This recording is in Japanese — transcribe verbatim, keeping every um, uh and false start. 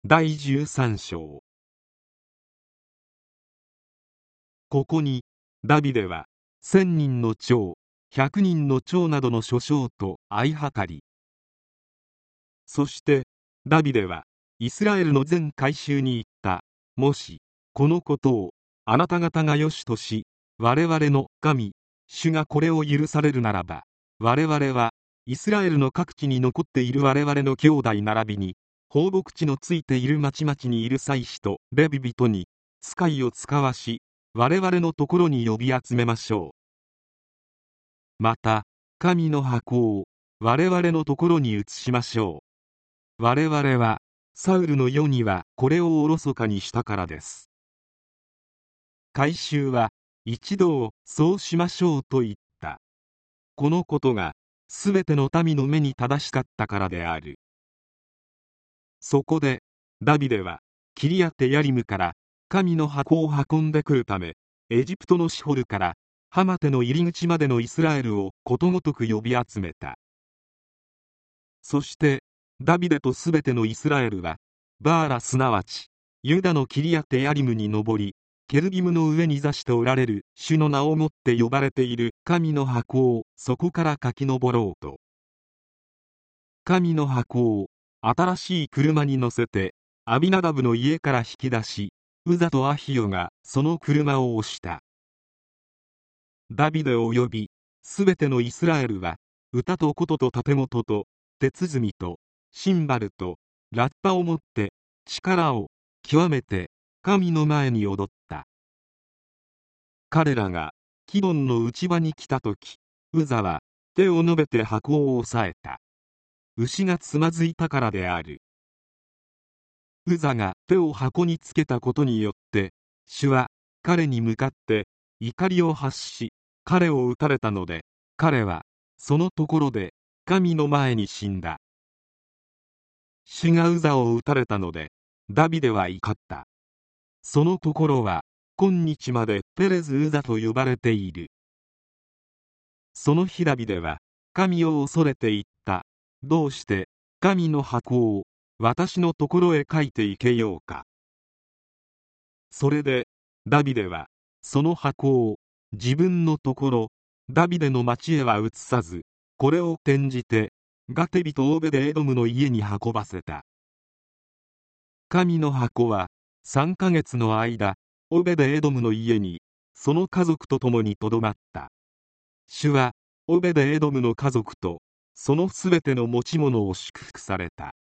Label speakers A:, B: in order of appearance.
A: だいじゅうさん章。ここにダビデは千人の長、百人の長などの諸将と相計り、そしてダビデはイスラエルの全会衆に言った。もしこのことをあなた方が良しとし、我々の神主がこれを許されるならば、我々はイスラエルの各地に残っている我々の兄弟並びに放牧地のついている町々にいる祭司とレビ人に使いを使わし、我々のところに呼び集めましょう。また神の箱を我々のところに移しましょう。我々はサウルの世にはこれをおろそかにしたからです。会衆は一同そうしましょうと言った。このことがすべての民の目に正しかったからである。そこでダビデはキリヤテヤリムから神の箱を運んでくるため、エジプトのシホルからハマテの入り口までのイスラエルをことごとく呼び集めた。そしてダビデとすべてのイスラエルはバーラすなわちユダのキリヤテヤリムに登り、ケルビムの上に座しておられる主の名をもって呼ばれている神の箱をそこからかき登ろうと。神の箱を新しい車に乗せてアビナダブの家から引き出し、ウザとアヒヨがその車を押した。ダビデを呼び、すべてのイスラエルは歌と琴と盾琴と手鼓とシンバルとラッパを持って力を極めて神の前に踊った。彼らがキボンの内場に来たとき、ウザは手を伸べて箱を押さえた。牛がつまずいたからである。ウザが手を箱につけたことによって主は彼に向かって怒りを発し、彼を撃たれたので、彼はそのところで神の前に死んだ。主がウザを撃たれたのでダビデは怒った。そのところは今日までペレズウザと呼ばれている。その日ダビデは神を恐れて言った。どうして神の箱を私のところへ書いていけようか。それでダビデはその箱を自分のところダビデの町へは移さず、これを転じてガテ人オベデエドムの家に運ばせた。神の箱はさんかげつの間オベデエドムの家にその家族と共にとどまった。主はオベデエドムの家族とそのすべての持ち物を祝福された。